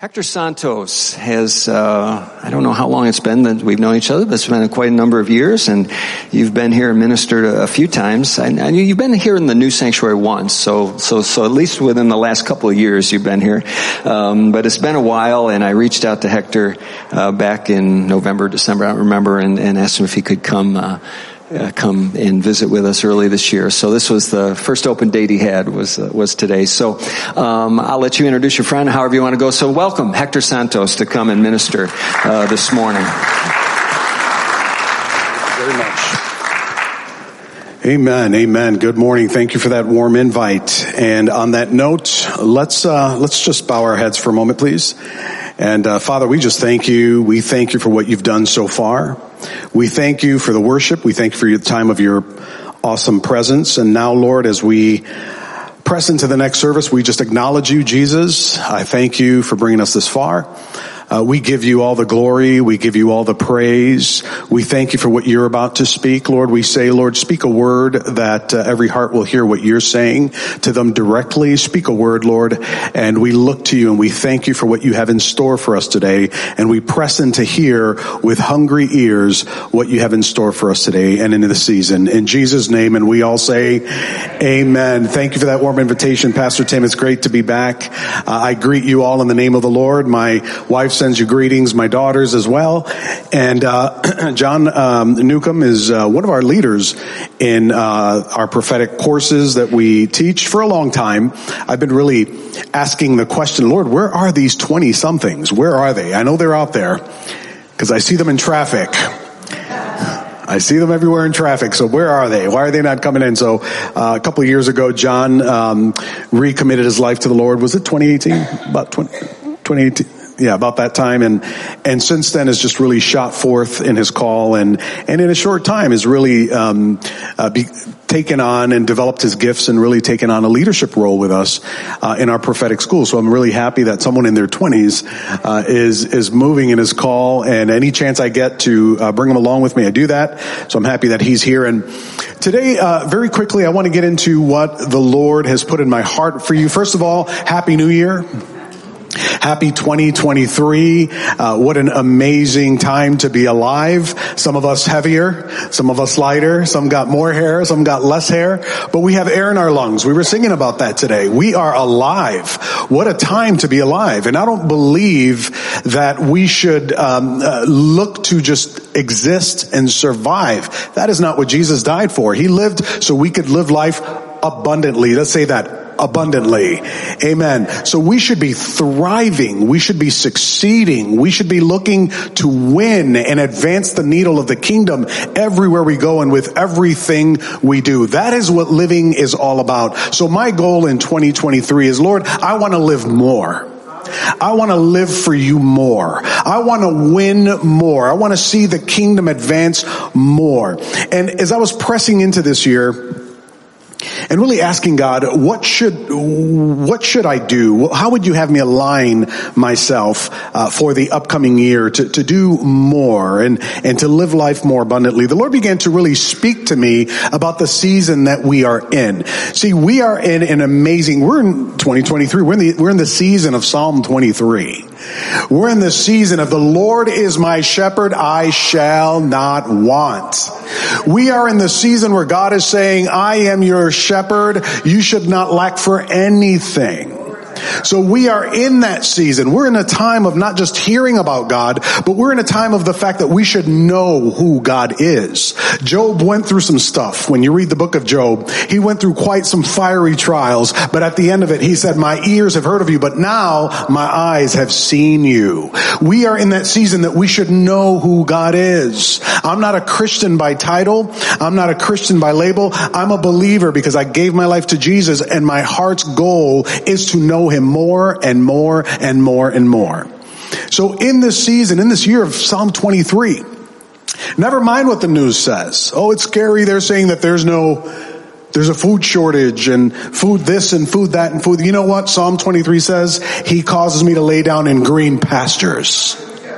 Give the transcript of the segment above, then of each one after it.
Hector Santos has, I don't know how long it's been that we've known each other, but it's been quite a number of years, and you've been here and ministered a few times. And you've been here in the new sanctuary once, so at least within the last couple of years you've been here. But it's been a while, and I reached out to Hector back in November, December, I don't remember, and asked him if he could come and visit with us early this year. So this was the first open date he had was today. So I'll let you introduce your friend however you want to go. So welcome Hector Santos to come and minister this morning. Thank you very much. Amen. Good morning. Thank you for that warm invite. And on that note, let's just bow our heads for a moment, please. And Father, we just thank you. We thank you for what you've done so far. We thank you for the worship. We thank you for your time of your awesome presence. And now, Lord, as we press into the next service, we just acknowledge you, Jesus. I thank you for bringing us this far. We give you all the glory. We give you all the praise. We thank you for what you're about to speak, Lord. We say, Lord, speak a word that every heart will hear what you're saying to them directly. Speak a word, Lord, and we look to you and we thank you for what you have in store for us today. And we press in to hear with hungry ears what you have in store for us today and into the season. In Jesus' name, and we all say, amen. Thank you for that warm invitation, Pastor Tim. It's great to be back. I greet you all in the name of the Lord. My wife sends you greetings, my daughters as well. And John Newcomb is one of our leaders in our prophetic courses that we teach for a long time. I've been really asking the question, Lord, where are these 20-somethings? Where are they? I know they're out there because I see them in traffic. I see them everywhere in traffic. So where are they? Why are they not coming in? So a couple of years ago, John recommitted his life to the Lord. Was it 2018? About 2018. Yeah, about that time. And since then has just really shot forth in his call and in a short time has really taken on and developed his gifts and really taken on a leadership role with us in our prophetic school. So I'm really happy that someone in their 20s is moving in his call, and any chance I get to bring him along with me, I do that. So I'm happy that he's here. And today, very quickly, I want to get into what the Lord has put in my heart for you. First of all, Happy New Year. Happy 2023. What an amazing time to be alive. Some of us heavier, some of us lighter, some got more hair, some got less hair, but we have air in our lungs. We were singing about that today. We are alive. What a time to be alive. And I don't believe that we should look to just exist and survive. That is not what Jesus died for. He lived so we could live life abundantly. Let's say that. Abundantly. Amen. So we should be thriving. We should be succeeding. We should be looking to win and advance the needle of the kingdom everywhere we go and with everything we do. That is what living is all about. So my goal in 2023 is, Lord, I want to live more. I want to live for you more. I want to win more. I want to see the kingdom advance more. And as I was pressing into this year, and really asking God, what should I do? How would you have me align myself for the upcoming year to do more and to live life more abundantly? The Lord began to really speak to me about the season that we are in. See, we are in an amazing, we're in 2023. We're in the season of Psalm 23. We're in the season of the Lord is my shepherd, I shall not want. We are in the season where God is saying, I am your shepherd. You should not lack for anything. So we are in that season. We're in a time of not just hearing about God, but we're in a time of the fact that we should know who God is. Job went through some stuff. When you read the book of Job, he went through quite some fiery trials, but at the end of it, he said, my ears have heard of you, but now my eyes have seen you. We are in that season that we should know who God is. I'm not a Christian by title. I'm not a Christian by label. I'm a believer because I gave my life to Jesus, and my heart's goal is to know him more and more and more and more. So in this season, in this year of Psalm 23, never mind what the news says. Oh, it's scary. They're saying that there's a food shortage and food this and food that and food. You know what Psalm 23 says? He causes me to lay down in green pastures.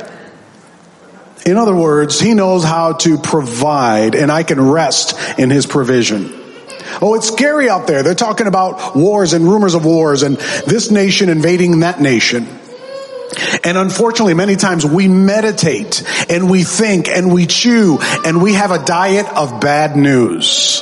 In other words, he knows how to provide, and I can rest in his provision. Oh, it's scary out there. They're talking about wars and rumors of wars and this nation invading that nation. And unfortunately, many times we meditate and we think and we chew and we have a diet of bad news.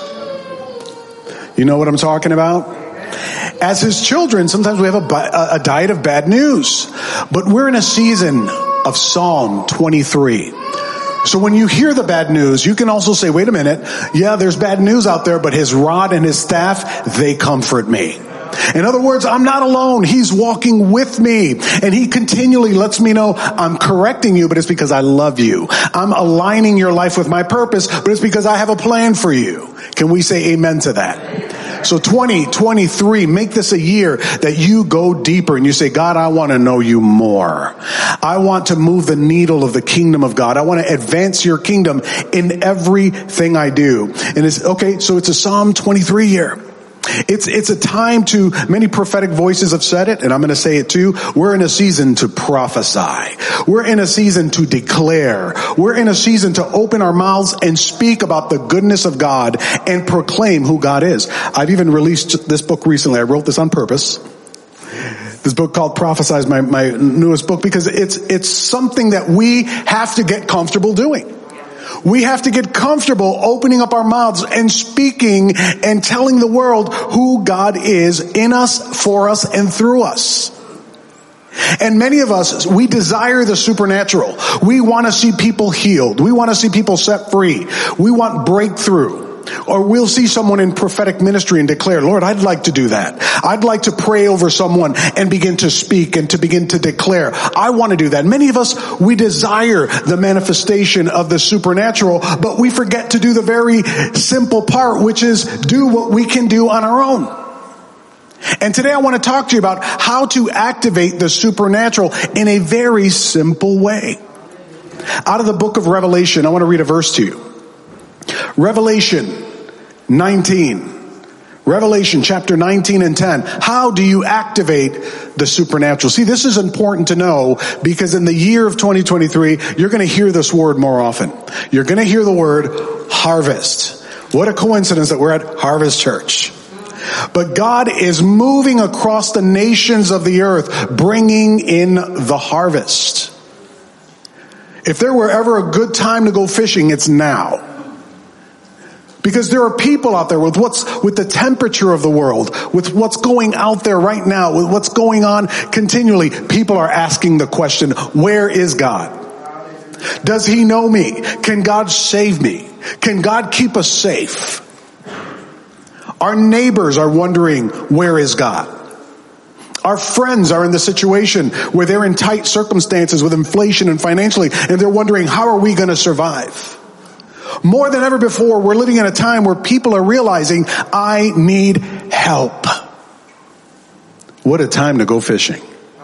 You know what I'm talking about? As his children, sometimes we have a diet of bad news. But we're in a season of Psalm 23. So when you hear the bad news, you can also say, wait a minute, yeah, there's bad news out there, but his rod and his staff, they comfort me. In other words, I'm not alone. He's walking with me. And he continually lets me know I'm correcting you, but it's because I love you. I'm aligning your life with my purpose, but it's because I have a plan for you. Can we say amen to that? So 2023, make this a year that you go deeper and you say, God, I want to know you more. I want to move the needle of the kingdom of God. I want to advance your kingdom in everything I do. And it's okay. So it's a Psalm 23 year. It's a time to, many prophetic voices have said it, and I'm going to say it too. We're in a season to prophesy. We're in a season to declare. We're in a season to open our mouths and speak about the goodness of God and proclaim who God is. I've even released this book recently. I wrote this on purpose. This book called Prophesy is my newest book because it's something that we have to get comfortable doing. We have to get comfortable opening up our mouths and speaking and telling the world who God is in us, for us, and through us. And many of us, we desire the supernatural. We want to see people healed. We want to see people set free. We want breakthrough. Or we'll see someone in prophetic ministry and declare, Lord, I'd like to do that. I'd like to pray over someone and begin to speak and to begin to declare. I want to do that. Many of us, we desire the manifestation of the supernatural, but we forget to do the very simple part, which is do what we can do on our own. And today I want to talk to you about how to activate the supernatural in a very simple way. Out of the book of Revelation, I want to read a verse to you. Revelation 19. Revelation chapter 19 and 10. How do you activate the supernatural? See, this is important to know because in the year of 2023, you're going to hear this word more often. You're going to hear the word harvest. What a coincidence that we're at Harvest Church. But God is moving across the nations of the earth, bringing in the harvest. If there were ever a good time to go fishing, it's now. Because there are people out there with the temperature of the world, with what's going out there right now, with what's going on continually. People are asking the question, where is God? Does he know me? Can God save me? Can God keep us safe? Our neighbors are wondering, where is God? Our friends are in the situation where they're in tight circumstances with inflation and financially, and they're wondering, how are we going to survive? More than ever before, we're living in a time where people are realizing, I need help. What a time to go fishing.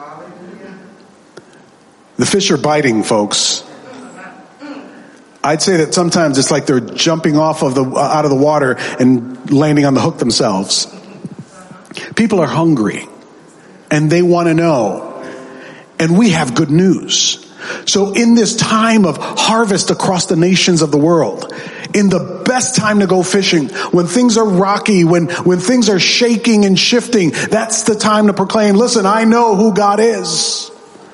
The fish are biting, folks. I'd say that sometimes it's like they're jumping off of out of the water and landing on the hook themselves. People are hungry and they want to know. And we have good news. So in this time of harvest across the nations of the world, in the best time to go fishing, when things are rocky, when things are shaking and shifting, that's the time to proclaim, listen, I know who God is.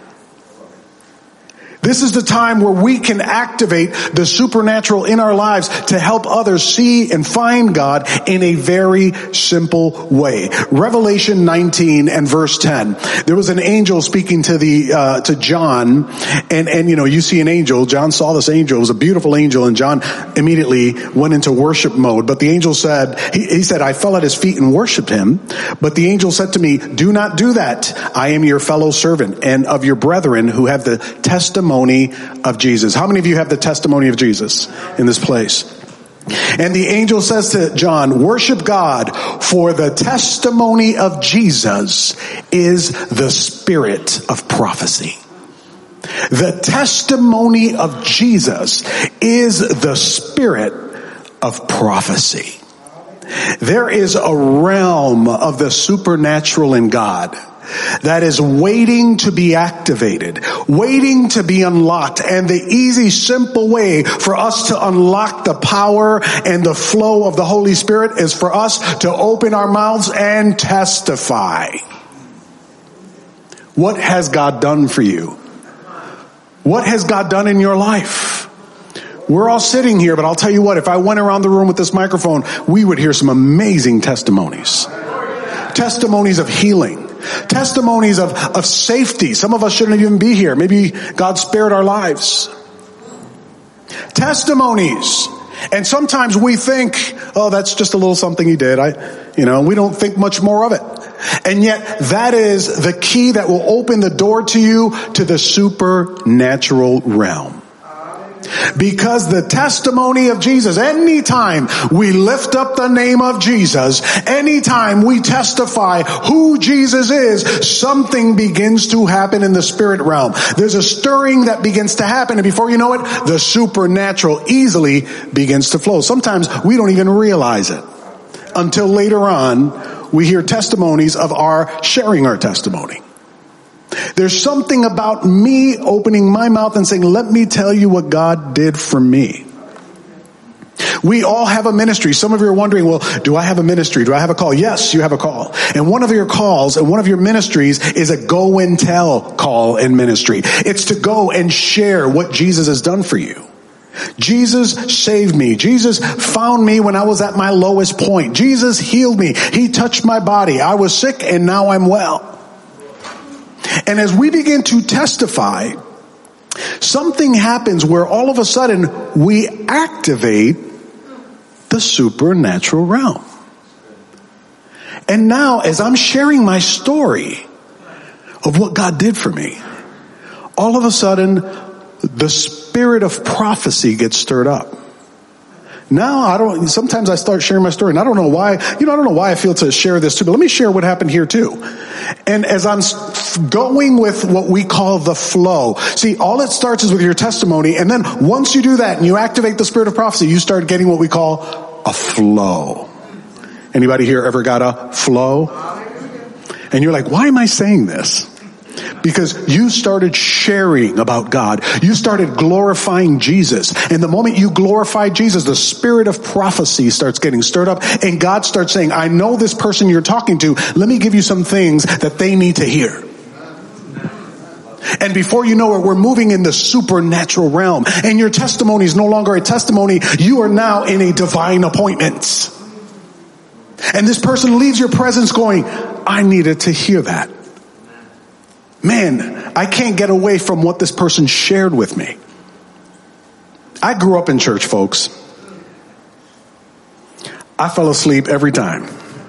This is the time where we can activate the supernatural in our lives to help others see and find God in a very simple way. Revelation 19 and verse 10. There was an angel speaking to John, and you see an angel. John saw this angel. It was a beautiful angel, and John immediately went into worship mode. But the angel said, he said, I fell at his feet and worshiped him. But the angel said to me, do not do that. I am your fellow servant and of your brethren who have the testimony of Jesus. How many of you have the testimony of Jesus in this place? And the angel says to John, worship God, for the testimony of Jesus is the spirit of prophecy. The testimony of Jesus is the spirit of prophecy. There is a realm of the supernatural in God that is waiting to be activated, waiting to be unlocked. And the easy, simple way for us to unlock the power and the flow of the Holy Spirit is for us to open our mouths and testify. What has God done for you? What has God done in your life? We're all sitting here, but I'll tell you what, if I went around the room with this microphone, we would hear some amazing testimonies. Testimonies of healing. Testimonies of safety. Some of us shouldn't even be here. Maybe God spared our lives. Testimonies. And sometimes we think, oh, that's just a little something he did. We don't think much more of it. And yet that is the key that will open the door to you to the supernatural realm. Because the testimony of Jesus, anytime we lift up the name of Jesus, anytime we testify who Jesus is, something begins to happen in the spirit realm. There's a stirring that begins to happen, and before you know it, the supernatural easily begins to flow. Sometimes we don't even realize it until later on we hear testimonies of our sharing our testimony. There's something about me opening my mouth and saying, let me tell you what God did for me. We all have a ministry. Some of you are wondering, well, do I have a ministry? Do I have a call? Yes, you have a call. And one of your calls and one of your ministries is a go and tell call and ministry. It's to go and share what Jesus has done for you. Jesus saved me. Jesus found me when I was at my lowest point. Jesus healed me. He touched my body. I was sick and now I'm well. And as we begin to testify, something happens where all of a sudden we activate the supernatural realm. And now as I'm sharing my story of what God did for me, all of a sudden the spirit of prophecy gets stirred up. Now sometimes I start sharing my story and I don't know why, I don't know why I feel to share this too, but let me share what happened here too. And as I'm going with what we call the flow, see, all it starts is with your testimony, and then once you do that and you activate the spirit of prophecy, you start getting what we call a flow. Anybody here ever got a flow? And you're like, why am I saying this? Because you started sharing about God. You started glorifying Jesus. And the moment you glorify Jesus, the spirit of prophecy starts getting stirred up. And God starts saying, I know this person you're talking to. Let me give you some things that they need to hear. And before you know it, we're moving in the supernatural realm. And your testimony is no longer a testimony. You are now in a divine appointment. And this person leaves your presence going, I needed to hear that. Man, I can't get away from what this person shared with me. I grew up in church, folks. I fell asleep every time.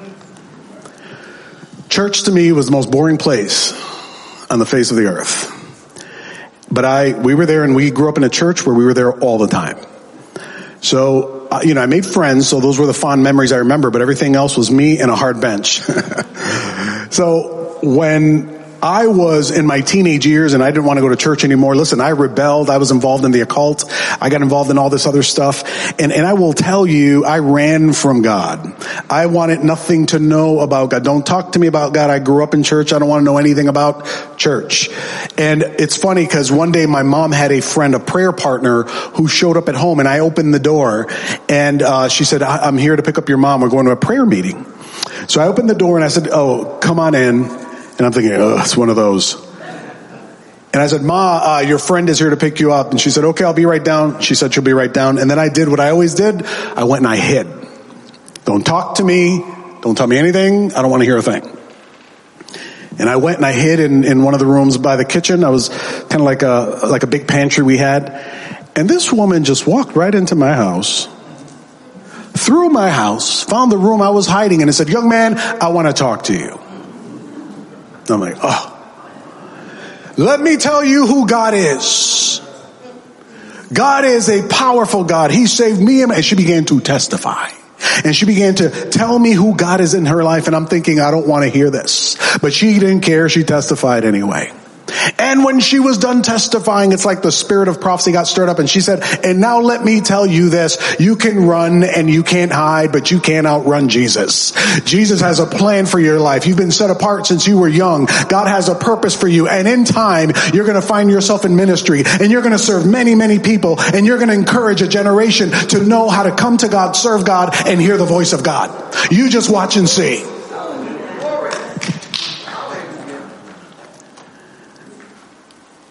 Church to me was the most boring place on the face of the earth. But we were there, and we grew up in a church where we were there all the time. So, I made friends, so those were the fond memories I remember, but everything else was me and a hard bench. So when I was in my teenage years and I didn't want to go to church anymore. Listen, I rebelled. I was involved in the occult. I got involved in all this other stuff. And I will tell you, I ran from God. I wanted nothing to know about God. Don't talk to me about God. I grew up in church. I don't want to know anything about church. And it's funny because one day my mom had a friend, a prayer partner, who showed up at home, and I opened the door and she said, I'm here to pick up your mom. We're going to a prayer meeting. So I opened the door and I said, oh, come on in. And I'm thinking, oh, it's one of those. And I said, Ma, your friend is here to pick you up. And she said, okay, I'll be right down. She said she'll be right down. And then I did what I always did. I went and I hid. Don't talk to me. Don't tell me anything. I don't want to hear a thing. And I went and I hid in one of the rooms by the kitchen. I was kind of like a big pantry we had. And this woman just walked right into my house, through my house, found the room I was hiding in, and said, young man, I want to talk to you. I'm like, oh, let me tell you who God is. God is a powerful God. He saved me. And she began to testify. And she began to tell me who God is in her life. And I'm thinking, I don't want to hear this. But she didn't care. She testified anyway. And when she was done testifying, it's like the spirit of prophecy got stirred up, and she said, and now let me tell you this, you can run and you can't hide, but you can't outrun Jesus. Jesus has a plan for your life. You've been set apart since you were young. God has a purpose for you, and in time, you're going to find yourself in ministry, and you're going to serve many, many people, and you're going to encourage a generation to know how to come to God, serve God, and hear the voice of God. You just watch and see.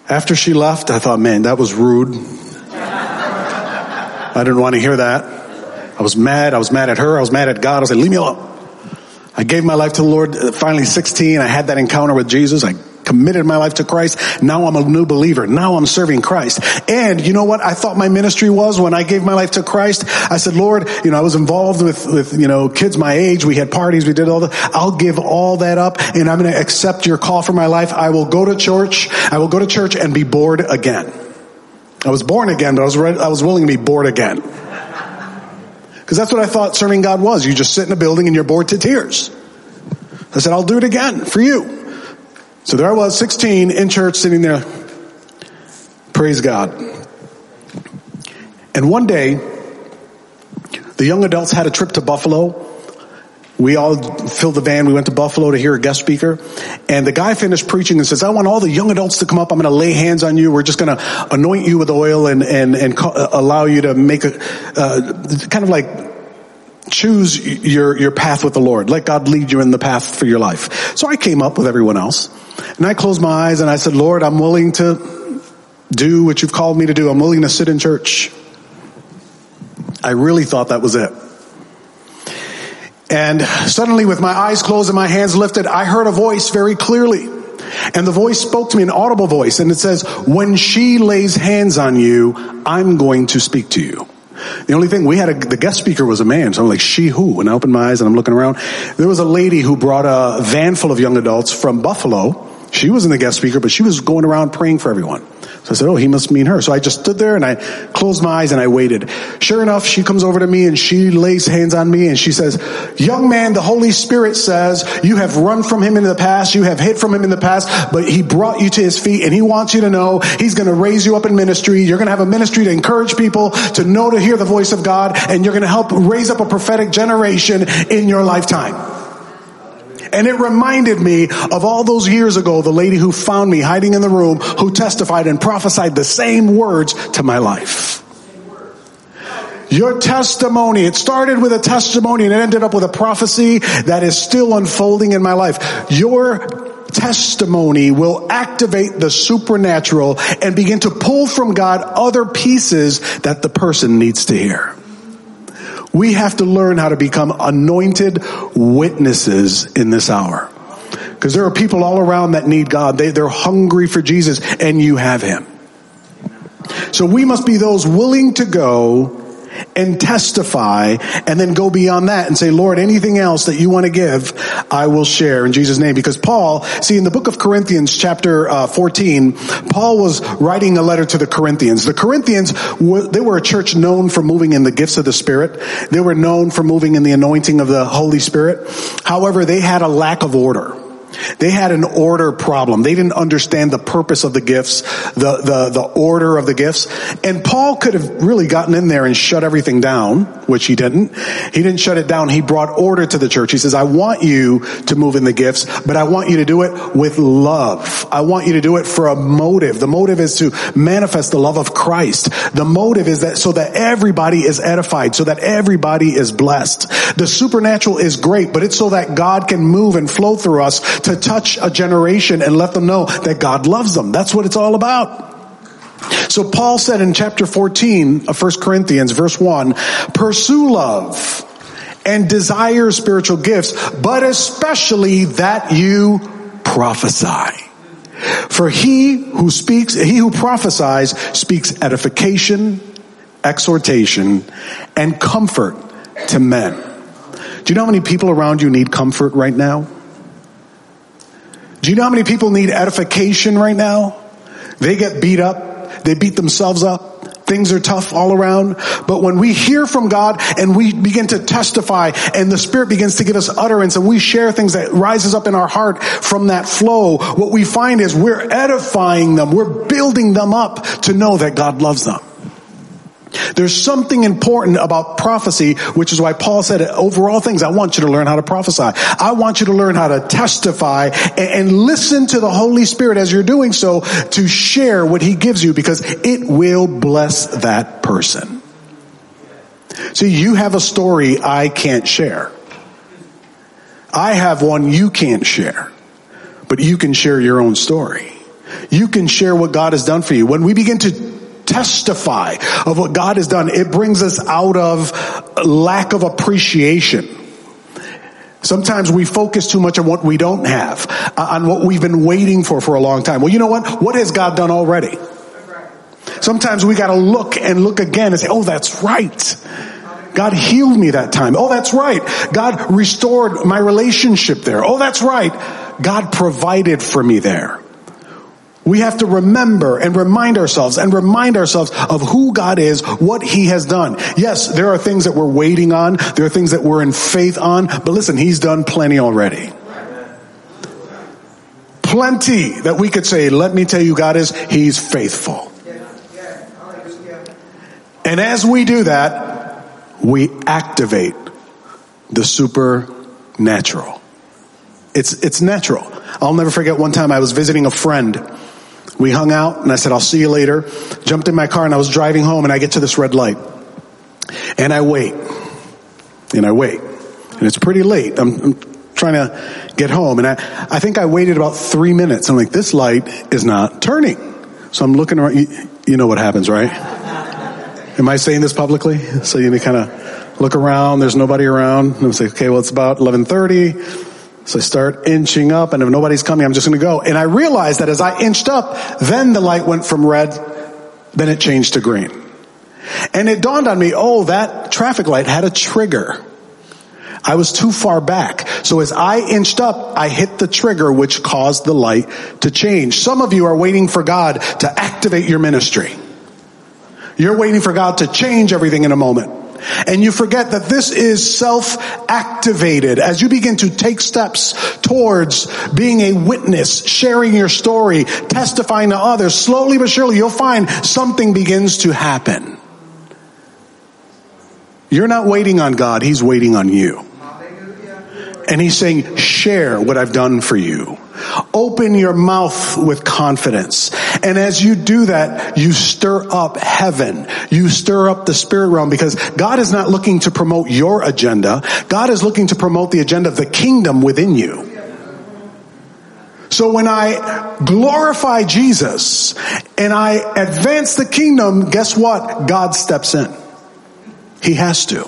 After she left, I thought, man, that was rude. I didn't want to hear that. I was mad. I was mad at her. I was mad at God. I was like, leave me alone. I gave my life to the Lord. Finally, 16, I had that encounter with Jesus. I committed my life to Christ. Now I'm a new believer. Now I'm serving Christ. And you know what I thought my ministry was when I gave my life to Christ? I said, Lord, I was involved with kids my age. We had parties. We did all that. I'll give all that up and I'm going to accept your call for my life. I will go to church. I will go to church and be bored again. I was born again, but I was willing to be bored again. Because that's what I thought serving God was. You just sit in a building and you're bored to tears. I said, I'll do it again for you. So there I was, 16, in church, sitting there. Praise God. And one day, the young adults had a trip to Buffalo. We all filled the van. We went to Buffalo to hear a guest speaker. And the guy finished preaching and says, I want all the young adults to come up. I'm going to lay hands on you. We're just going to anoint you with oil and allow you to make kind of like choose your path with the Lord. Let God lead you in the path for your life. So I came up with everyone else. And I closed my eyes and I said, Lord, I'm willing to do what you've called me to do. I'm willing to sit in church. I really thought that was it. And suddenly, with my eyes closed and my hands lifted, I heard a voice very clearly. And the voice spoke to me, an audible voice. And it says, when she lays hands on you, I'm going to speak to you. The only thing, the guest speaker was a man. So I'm like, she who? And I opened my eyes and I'm looking around. There was a lady who brought a van full of young adults from Buffalo. She wasn't the guest speaker, but she was going around praying for everyone. So I said, oh, he must mean her. So I just stood there and I closed my eyes and I waited. Sure enough, she comes over to me and she lays hands on me and she says, young man, the Holy Spirit says you have run from him in the past. You have hid from him in the past, but he brought you to his feet and he wants you to know he's going to raise you up in ministry. You're going to have a ministry to encourage people to know, to hear the voice of God, and you're going to help raise up a prophetic generation in your lifetime. And it reminded me of all those years ago, the lady who found me hiding in the room, who testified and prophesied the same words to my life. Your testimony, it started with a testimony and it ended up with a prophecy that is still unfolding in my life. Your testimony will activate the supernatural and begin to pull from God other pieces that the person needs to hear. We have to learn how to become anointed witnesses in this hour. Because there are people all around that need God. They're hungry for Jesus, and you have him. So we must be those willing to go and testify and then go beyond that and say, Lord, anything else that you want to give, I will share in Jesus' name. Because Paul, see, in the book of Corinthians, chapter 14, Paul was writing a letter to the Corinthians. The Corinthians, they were a church known for moving in the gifts of the Spirit. They were known for moving in the anointing of the Holy Spirit. However, they had a lack of order. They had an order problem. They didn't understand the purpose of the gifts, the order of the gifts. And Paul could have really gotten in there and shut everything down, which he didn't. He didn't shut it down. He brought order to the church. He says, I want you to move in the gifts, but I want you to do it with love. I want you to do it for a motive. The motive is to manifest the love of Christ. The motive is that so that everybody is edified, so that everybody is blessed. The supernatural is great, but it's so that God can move and flow through us to touch a generation and let them know that God loves them. That's what it's all about. So Paul said in chapter 14 of 1 Corinthians, verse 1, pursue love and desire spiritual gifts, but especially that you prophesy. For he who prophesies speaks edification, exhortation, and comfort to men. Do you know how many people around you need comfort right now? Do you know how many people need edification right now? They get beat up. They beat themselves up. Things are tough all around. But when we hear from God and we begin to testify and the Spirit begins to give us utterance and we share things that rises up in our heart from that flow, what we find is we're edifying them. We're building them up to know that God loves them. There's something important about prophecy, which is why Paul said, over all things, I want you to learn how to prophesy. I want you to learn how to testify and listen to the Holy Spirit as you're doing so to share what he gives you, because it will bless that person. See, you have a story I can't share. I have one you can't share, but you can share your own story. You can share what God has done for you. When we begin to testify of what God has done, it brings us out of lack of appreciation. Sometimes we focus too much on what we don't have, on what we've been waiting for a long time. Well, you know what? What has God done already? Sometimes we got to look and look again and say, oh, that's right. God healed me that time. Oh, that's right. God restored my relationship there. Oh, that's right. God provided for me there. We have to remember and remind ourselves of who God is, what He has done. Yes, there are things that we're waiting on. There are things that we're in faith on. But listen, He's done plenty already. Plenty that we could say, let me tell you, God is, He's faithful. And as we do that, we activate the supernatural. It's natural. I'll never forget one time I was visiting a friend. We hung out and I said, I'll see you later. Jumped in my car and I was driving home and I get to this red light. And I wait. And it's pretty late. I'm trying to get home. And I think I waited about 3 minutes. I'm like, this light is not turning. So I'm looking around. You know what happens, right? Am I saying this publicly? So you kind of look around. There's nobody around. And I'm saying, okay, well, it's about 11:30. So I start inching up, and if nobody's coming, I'm just going to go. And I realized that as I inched up, then the light went from red, then it changed to green. And it dawned on me, oh, that traffic light had a trigger. I was too far back. So as I inched up, I hit the trigger, which caused the light to change. Some of you are waiting for God to activate your ministry. You're waiting for God to change everything in a moment. And you forget that this is self-activated. As you begin to take steps towards being a witness, sharing your story, testifying to others, slowly but surely you'll find something begins to happen. You're not waiting on God, He's waiting on you. And He's saying, share what I've done for you. Open your mouth with confidence. And as you do that, you stir up heaven. You stir up the spirit realm, because God is not looking to promote your agenda. God is looking to promote the agenda of the kingdom within you. So when I glorify Jesus and I advance the kingdom, guess what? God steps in. He has to.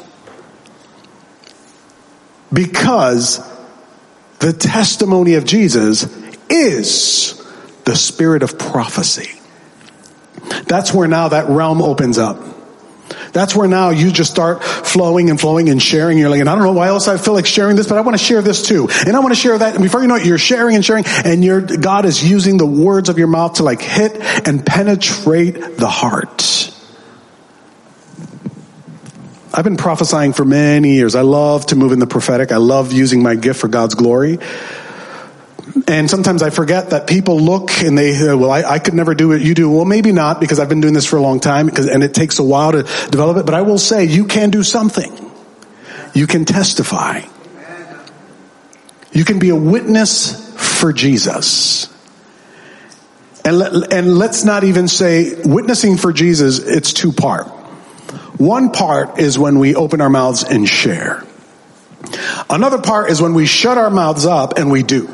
Because the testimony of Jesus is the spirit of prophecy. That's where now that realm opens up. That's where now you just start flowing and sharing. You're like, and I don't know why else I feel like sharing this, but I want to share this too. And I want to share that. And before you know it, you're sharing, and God is using the words of your mouth to like hit and penetrate the heart. I've been prophesying for many years. I love to move in the prophetic. I love using my gift for God's glory. And sometimes I forget that people look and they, well, I could never do what you do. Well, maybe not, because I've been doing this for a long time, and it takes a while to develop it. But I will say, you can do something. You can testify. You can be a witness for Jesus. And let's not even say witnessing for Jesus, it's two part. One part is when we open our mouths and share. Another part is when we shut our mouths up and we do.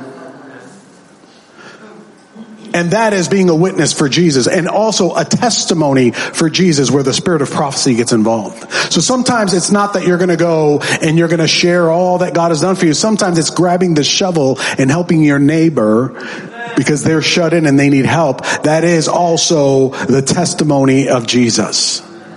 And that is being a witness for Jesus, and also a testimony for Jesus, where the spirit of prophecy gets involved. So sometimes it's not that you're going to go and you're going to share all that God has done for you. Sometimes it's grabbing the shovel and helping your neighbor because they're shut in and they need help. That is also the testimony of Jesus.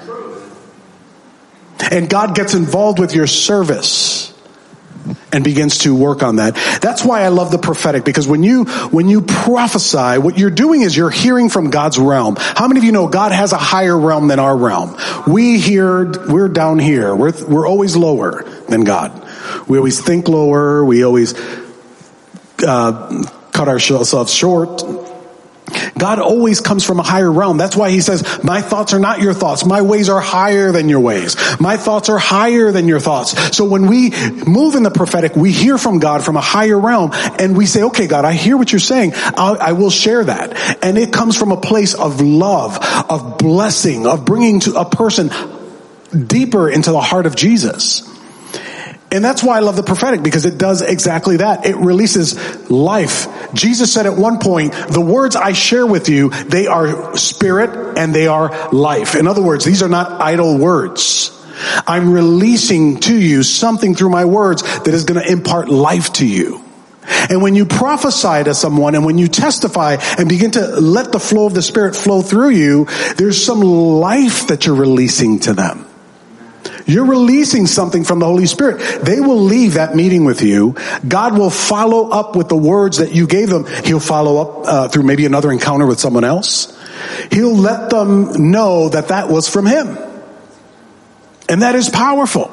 And God gets involved with your service and begins to work on that. That's why I love the prophetic, because when you prophesy, what you're doing is you're hearing from God's realm. How many of you know God has a higher realm than our realm? We're down here. We're always lower than God. We always think lower. We always cut ourselves short. God always comes from a higher realm. That's why He says, my thoughts are not your thoughts. My ways are higher than your ways. My thoughts are higher than your thoughts. So when we move in the prophetic, we hear from God from a higher realm, and we say, okay, God, I hear what you're saying. I will share that. And it comes from a place of love, of blessing, of bringing to a person deeper into the heart of Jesus. And that's why I love the prophetic, because it does exactly that. It releases life. Jesus said at one point, the words I share with you, they are spirit and they are life. In other words, these are not idle words. I'm releasing to you something through my words that is going to impart life to you. And when you prophesy to someone and when you testify and begin to let the flow of the Spirit flow through you, there's some life that you're releasing to them. You're releasing something from the Holy Spirit. They will leave that meeting with you. God will follow up with the words that you gave them. He'll follow up through maybe another encounter with someone else. He'll let them know that that was from Him. And that is powerful.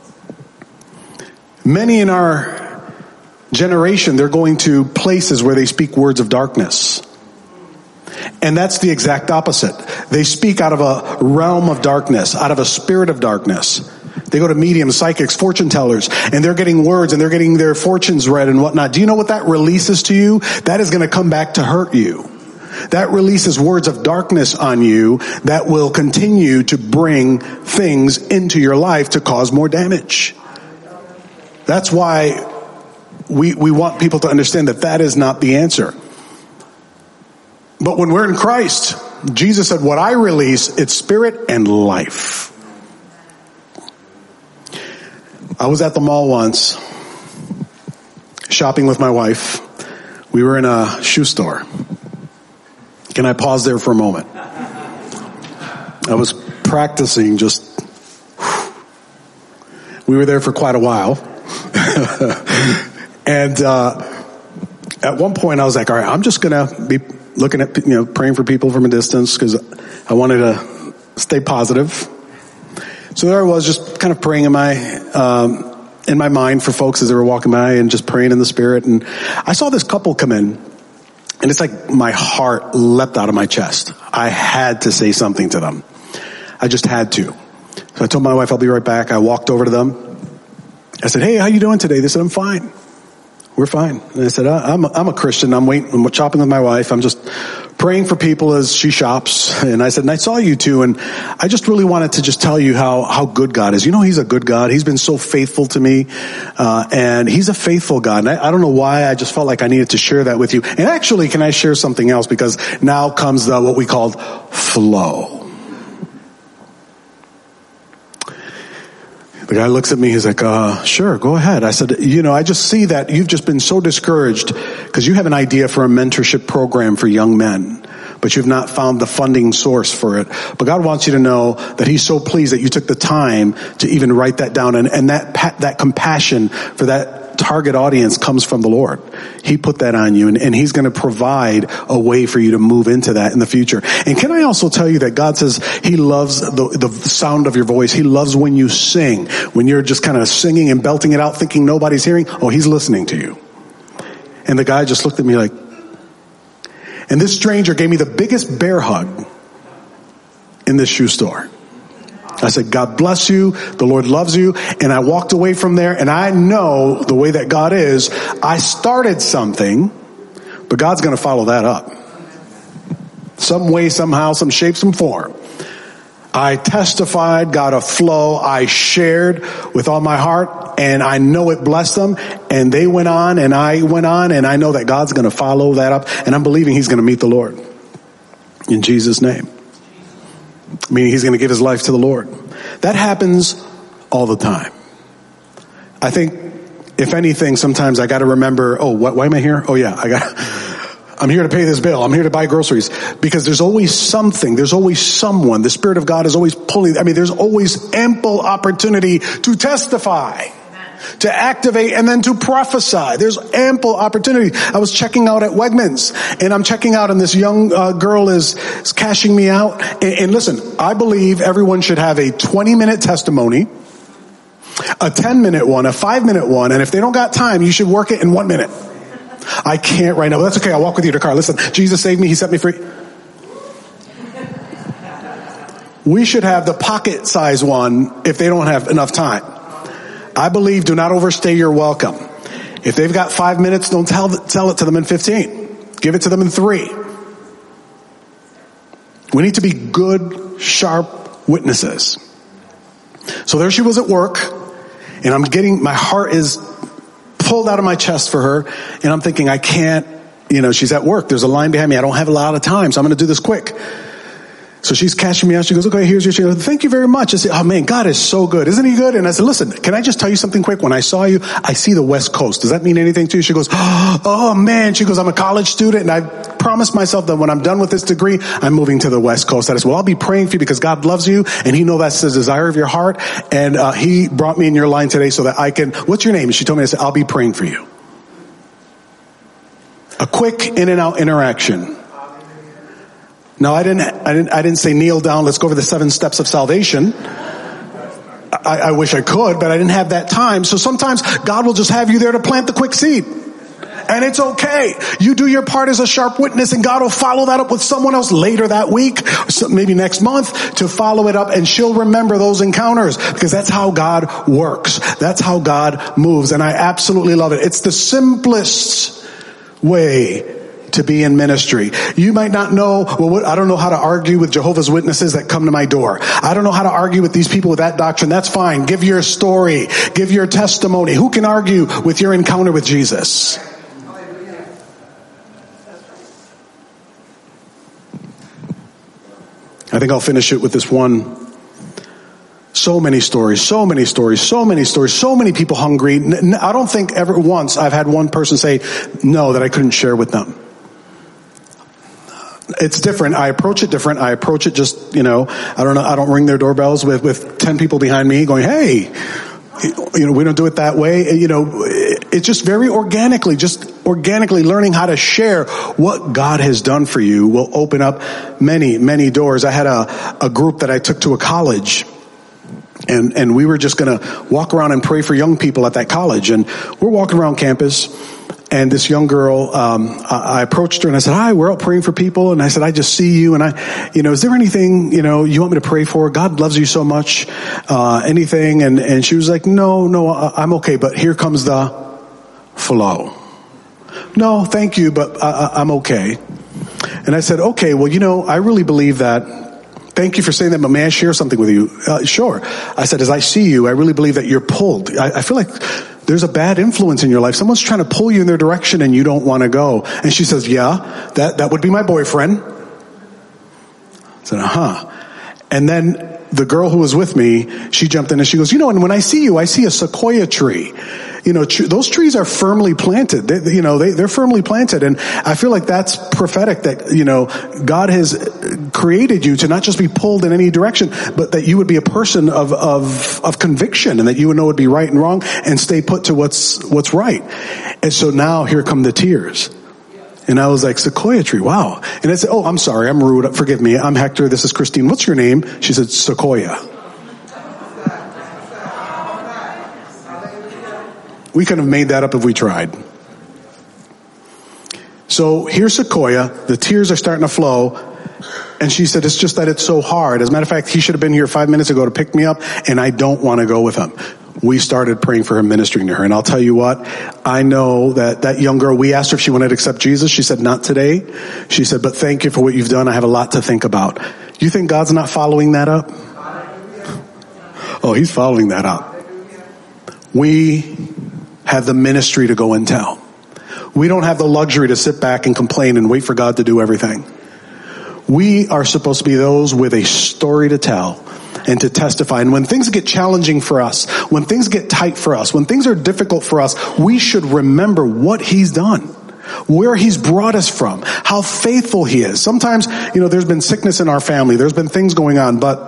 Many in our generation, they're going to places where they speak words of darkness. And that's the exact opposite. They speak out of a realm of darkness, out of a spirit of darkness. They go to mediums, psychics, fortune tellers, and they're getting words and they're getting their fortunes read and whatnot. Do you know what that releases to you? That is going to come back to hurt you. That releases words of darkness on you that will continue to bring things into your life to cause more damage. That's why we want people to understand that that is not the answer. But when we're in Christ, Jesus said, what I release, it's spirit and life. I was at the mall once, shopping with my wife. We were in a shoe store. Can I pause there for a moment? I was practicing we were there for quite a while. And at one point I was like, all right, I'm just going to be looking at, praying for people from a distance because I wanted to stay positive. So there I was, just kind of praying in my mind for folks as they were walking by and just praying in the Spirit. And I saw this couple come in, and it's like my heart leapt out of my chest. I had to say something to them. I just had to. So I told my wife, I'll be right back. I walked over to them. I said, hey, how you doing today? They said, I'm fine. We're fine. And I said, I'm a Christian. I'm shopping with my wife. I'm just praying for people as she shops. And I said, and I saw you too. And I just really wanted to just tell you how good God is. He's a good God. He's been so faithful to me. And He's a faithful God. And I don't know why. I just felt like I needed to share that with you. And actually, can I share something else? Because now comes what we called flow. The guy looks at me, he's like, sure, go ahead. I said, I just see that you've just been so discouraged because you have an idea for a mentorship program for young men, but you've not found the funding source for it. But God wants you to know that He's so pleased that you took the time to even write that down. And that compassion for that target audience comes from the Lord. He put that on you, and He's going to provide a way for you to move into that in the future. And can I also tell you that God says He loves the sound of your voice. He loves when you sing, when you're just kind of singing and belting it out thinking nobody's hearing. Oh, He's listening to you. And the guy just looked at me like, and this stranger gave me the biggest bear hug in this shoe store. I said, God bless you. The Lord loves you. And I walked away from there, and I know the way that God is. I started something, but God's going to follow that up. Some way, somehow, some shape, some form. I testified, got a flow. I shared with all my heart, and I know it blessed them. And they went on, and I went on, and I know that God's going to follow that up. And I'm believing He's going to meet the Lord. In Jesus' name. Meaning He's going to give his life to the Lord. That happens all the time. I think, if anything, sometimes I got to remember, why am I here? Oh yeah, I'm here to pay this bill. I'm here to buy groceries. Because there's always something. There's always someone. The Spirit of God is always pulling. There's always ample opportunity to testify, to activate, and then to prophesy. There's ample opportunity. I was checking out at Wegmans, and I'm checking out, and this young girl is cashing me out. And listen, I believe everyone should have a 20-minute testimony, a 10-minute one, a 5-minute one, and if they don't got time, you should work it in 1 minute. I can't right now. But that's okay. I'll walk with you to the car. Listen, Jesus saved me. He set me free. We should have the pocket size one if they don't have enough time. I believe do not overstay your welcome. If they've got 5 minutes, don't tell it to them in 15. Give it to them in 3. We need to be good, sharp witnesses. So there she was at work, And my heart is pulled out of my chest for her. And I'm thinking, I can't, she's at work. There's a line behind me. I don't have a lot of time, so I'm going to do this quick. So she's cashing me out. She goes, okay, here's your, she goes, thank you very much. I said, oh man, God is so good. Isn't he good? And I said, listen, can I just tell you something quick? When I saw you, I see the West Coast. Does that mean anything to you? She goes, oh man. She goes, I'm a college student and I promised myself that when I'm done with this degree, I'm moving to the West Coast. I said, well, I'll be praying for you because God loves you and he knows that's the desire of your heart. And, he brought me in your line today so that I can, what's your name? And she told me, I said, I'll be praying for you. A quick in and out interaction. No, I didn't say kneel down, let's go over the 7 steps of salvation. I wish I could, but I didn't have that time. So sometimes God will just have you there to plant the quick seed. And it's okay. You do your part as a sharp witness and God will follow that up with someone else later that week, maybe next month, to follow it up, and she'll remember those encounters because that's how God works. That's how God moves. And I absolutely love it. It's the simplest way to be in ministry. You might not know, I don't know how to argue with Jehovah's Witnesses that come to my door. I don't know how to argue with these people with that doctrine. That's fine. Give your story. Give your testimony. Who can argue with your encounter with Jesus? I think I'll finish it with this one. So many stories, so many stories, so many stories, so many people hungry. I don't think ever once I've had one person say no that I couldn't share with them. It's different. I approach it different. I approach it just, I don't ring their doorbells with 10 people behind me going, hey, we don't do it that way. It's just very organically learning how to share what God has done for you will open up many, many doors. I had a group that I took to a college. And we were just going to walk around and pray for young people at that college. And we're walking around campus. And this young girl, I approached her and I said, hi, we're out praying for people. And I said, I just see you. And is there anything, you want me to pray for? God loves you so much. Anything? And she was like, no, I'm okay. But here comes the flow. No, thank you, but I'm okay. And I said, okay, well, I really believe that. Thank you for saying that, but may I share something with you? Sure. I said, as I see you, I really believe that you're pulled. I feel like there's a bad influence in your life. Someone's trying to pull you in their direction and you don't want to go. And she says, yeah, that would be my boyfriend. I said, And then the girl who was with me, she jumped in and she goes, and when I see you, I see a sequoia tree. Those trees are firmly planted. They're firmly planted. And I feel like that's prophetic that, God has created you to not just be pulled in any direction, but that you would be a person of conviction and that you would know what would be right and wrong and stay put to what's right. And so now here come the tears. And I was like, sequoia tree, wow. And I said, oh, I'm sorry, I'm rude. Forgive me. I'm Hector. This is Christine. What's your name? She said, Sequoia. We could have made that up if we tried. So here's Sequoia. The tears are starting to flow. And she said, it's just that it's so hard. As a matter of fact, he should have been here 5 minutes ago to pick me up, and I don't want to go with him. We started praying for her, ministering to her. And I'll tell you what, I know that young girl, we asked her if she wanted to accept Jesus. She said, not today. She said, but thank you for what you've done. I have a lot to think about. You think God's not following that up? Oh, he's following that up. We have the ministry to go and tell. We don't have the luxury to sit back and complain and wait for God to do everything. We are supposed to be those with a story to tell and to testify. And when things get challenging for us, when things get tight for us, when things are difficult for us, we should remember what he's done, where he's brought us from, how faithful he is. Sometimes, there's been sickness in our family. There's been things going on, but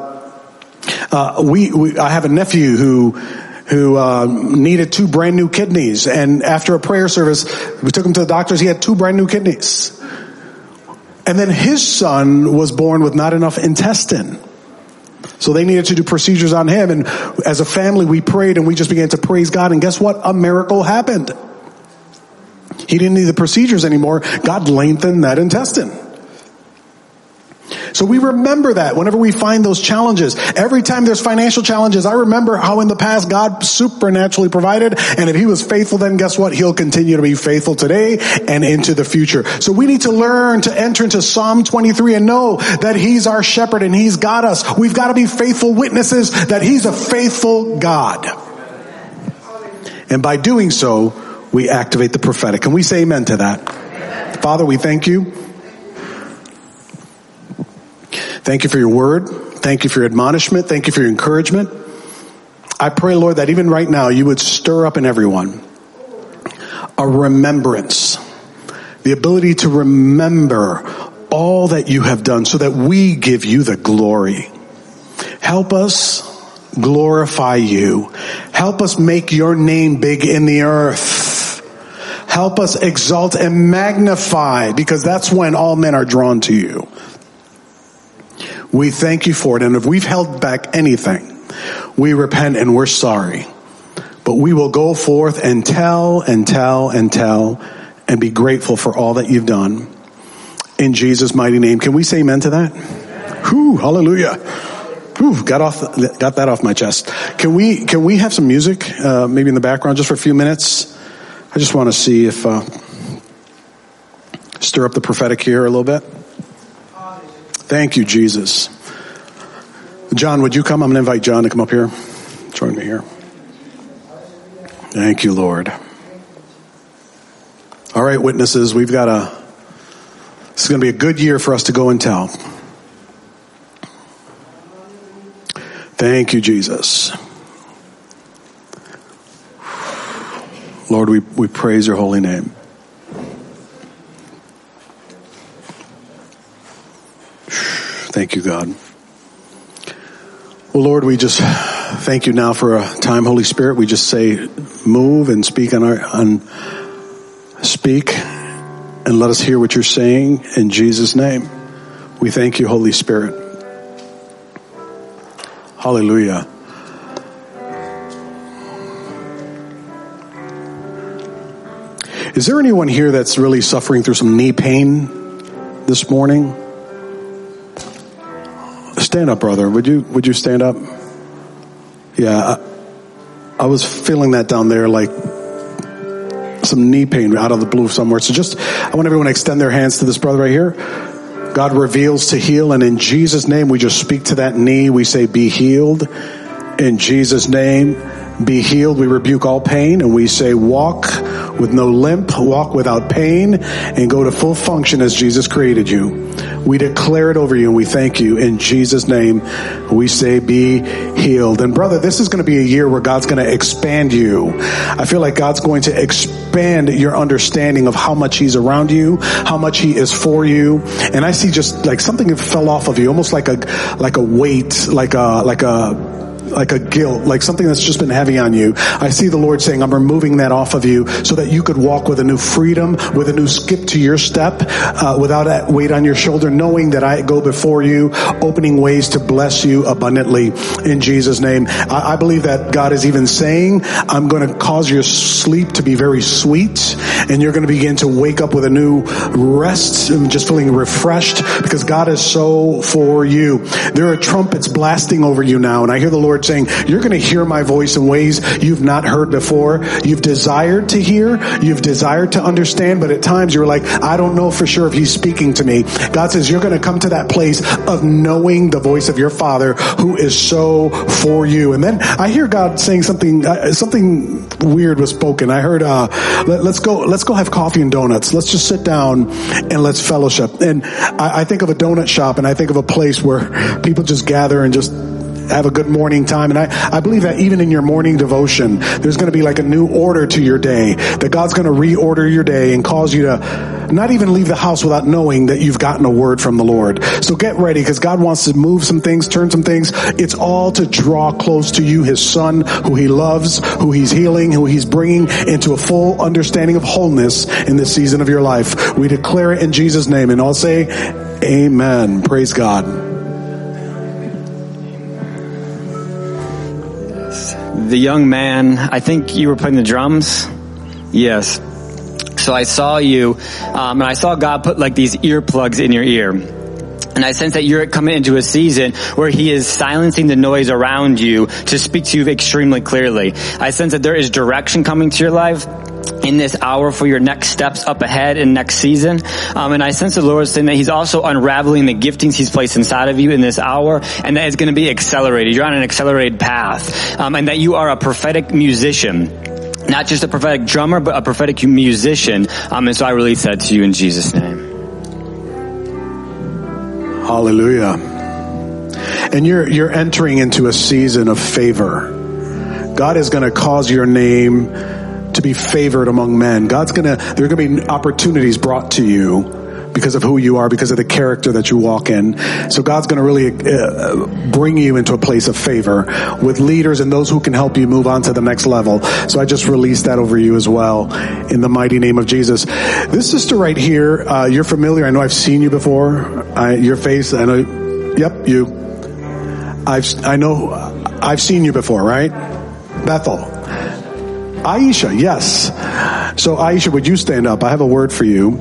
I have a nephew who needed 2 brand new kidneys. And after a prayer service, we took him to the doctors. He had 2 brand new kidneys. And then his son was born with not enough intestine. So they needed to do procedures on him. And as a family, we prayed and we just began to praise God. And guess what? A miracle happened. He didn't need the procedures anymore. God lengthened that intestine. So we remember that whenever we find those challenges. Every time there's financial challenges, I remember how in the past God supernaturally provided. And if he was faithful, then guess what? He'll continue to be faithful today and into the future. So we need to learn to enter into Psalm 23 and know that he's our shepherd and he's got us. We've got to be faithful witnesses that he's a faithful God. And by doing so, we activate the prophetic. Can we say amen to that? Amen. Father, we thank you. Thank you for your word. Thank you for your admonishment. Thank you for your encouragement. I pray, Lord, that even right now you would stir up in everyone a remembrance, the ability to remember all that you have done so that we give you the glory. Help us glorify you. Help us make your name big in the earth. Help us exalt and magnify, because that's when all men are drawn to you. We thank you for it. And if we've held back anything, we repent and we're sorry. But we will go forth and tell and tell and tell and be grateful for all that you've done. In Jesus' mighty name. Can we say amen to that? Whew, hallelujah. Whew, got that off my chest. Can we have some music, maybe in the background just for a few minutes? I just want to see if, stir up the prophetic here a little bit. Thank you, Jesus. John, would you come? I'm going to invite John to come up here. Join me here. Thank you, Lord. All right, witnesses, this is going to be a good year for us to go and tell. Thank you, Jesus. Lord, we praise your holy name. Thank you, God. Well, Lord, we just thank you now for a time, Holy Spirit. We just say, move and speak speak and let us hear what you're saying in Jesus' name. We thank you, Holy Spirit. Hallelujah. Is there anyone here that's really suffering through some knee pain this morning? Stand up, brother. Would you stand up? Yeah, I was feeling that down there, like some knee pain out of the blue somewhere. So I want everyone to extend their hands to this brother right here. God reveals to heal, and in Jesus' name, we just speak to that knee. We say, be healed. In Jesus' name, be healed. We rebuke all pain, and we say, walk with no limp, walk without pain, and go to full function as Jesus created you. We declare it over you, and we thank you. In Jesus' name, we say, be healed. And brother, this is going to be a year where God's going to expand you. I feel like God's going to expand your understanding of how much he's around you, how much he is for you. And I see just like something fell off of you, almost like a weight, like a guilt, like something that's just been heavy on you. I see the Lord saying, I'm removing that off of you so that you could walk with a new freedom, with a new skip to your step, without that weight on your shoulder, knowing that I go before you, opening ways to bless you abundantly in Jesus' name. I believe that God is even saying, I'm going to cause your sleep to be very sweet, and you're going to begin to wake up with a new rest and just feeling refreshed, because God is so for you. There are trumpets blasting over you now, and I hear the Lord saying, you're going to hear my voice in ways you've not heard before. You've desired to hear, you've desired to understand, but at times you're like, I don't know for sure if he's speaking to me. God says you're going to come to that place of knowing the voice of your Father who is so for you. And then I hear God saying something weird was spoken. I heard, let's go have coffee and donuts. Let's just sit down and let's fellowship. And I think of a donut shop, and I think of a place where people just gather and just have a good morning time. And I believe that even in your morning devotion, there's going to be like a new order to your day, that God's going to reorder your day and cause you to not even leave the house without knowing that you've gotten a word from the Lord. So get ready, because God wants to move some things, turn some things. It's all to draw close to you, his son, who he loves, who he's healing, who he's bringing into a full understanding of wholeness in this season of your life. We declare it in Jesus' name, and I'll say amen. Praise God. The young man, I think you were playing the drums. Yes. So I saw you, and I saw God put like these earplugs in your ear. And I sense that you're coming into a season where he is silencing the noise around you to speak to you extremely clearly. I sense that there is direction coming to your life in this hour for your next steps up ahead in next season. And I sense the Lord saying that he's also unraveling the giftings he's placed inside of you in this hour, and that it's going to be accelerated. You're on an accelerated path, and that you are a prophetic musician. not just a prophetic drummer, but a prophetic musician. And so I release that to you in Jesus' name. Hallelujah. And you're entering into a season of favor. God is going to cause your name to be favored among men. there are going to be opportunities brought to you because of who you are, because of the character that you walk in. So God's going to really bring you into a place of favor with leaders and those who can help you move on to the next level. So I just released that over you as well in the mighty name of Jesus. This sister right here, you're familiar. I know I've seen you before. Your face, I know. Yep, you. I know I've seen you before, right? Bethel. Aisha, yes. So Aisha, would you stand up? I have a word for you.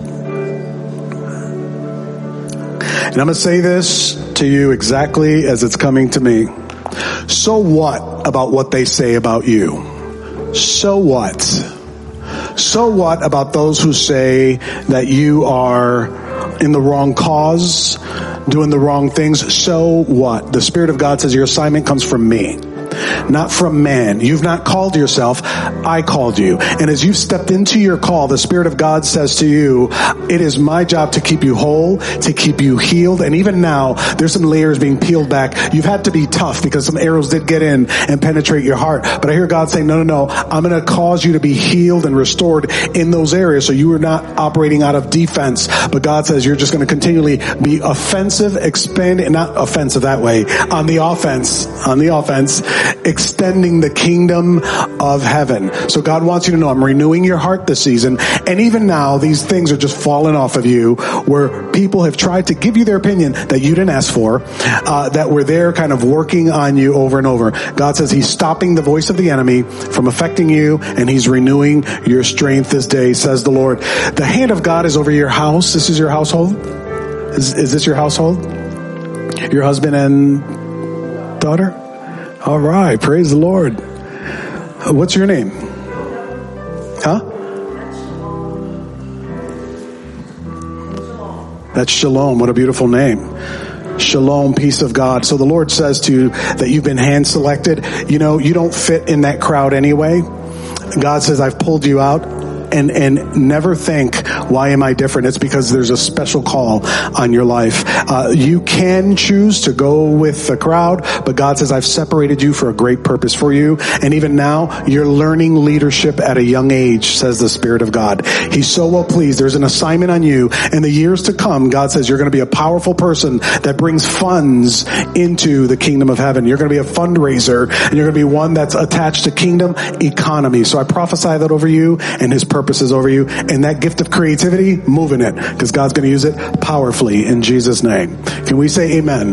And I'm going to say this to you exactly as it's coming to me. So what about what they say about you? So what? So what about those who say that you are in the wrong cause, doing the wrong things? So what? The Spirit of God says your assignment comes from me, not from man. You've not called yourself, I called you. And as you've stepped into your call, the Spirit of God says to you, it is my job to keep you whole, to keep you healed. And even now, there's some layers being peeled back. You've had to be tough because some arrows did get in and penetrate your heart. But I hear God saying, no, I'm going to cause you to be healed and restored in those areas. So you are not operating out of defense. But God says you're just going to continually be offensive, expanding, not offensive that way, on the offense, extending the kingdom of heaven. So God wants you to know, I'm renewing your heart this season. And even now, these things are just falling off of you where people have tried to give you their opinion that you didn't ask for, that were there kind of working on you over and over. God says he's stopping the voice of the enemy from affecting you, and he's renewing your strength this day, says the Lord. The hand of God is over your house. This is your household? Is this your household? Your husband and daughter? All right, praise the Lord. What's your name? Huh? That's Shalom. What a beautiful name. Shalom, peace of God. So the Lord says to you that you've been hand selected. You know, you don't fit in that crowd anyway. God says, I've pulled you out. And never think, why am I different? It's because there's a special call on your life. You can choose to go with the crowd, but God says, I've separated you for a great purpose for you. And even now, you're learning leadership at a young age, says the Spirit of God. He's so well pleased. There's an assignment on you. In the years to come, God says, you're going to be a powerful person that brings funds into the kingdom of heaven. You're going to be a fundraiser, and you're going to be one that's attached to kingdom economy. So I prophesy that over you and his purposes over you, and that gift of creativity, move in it, because God's going to use it powerfully in Jesus' name. Can we say amen?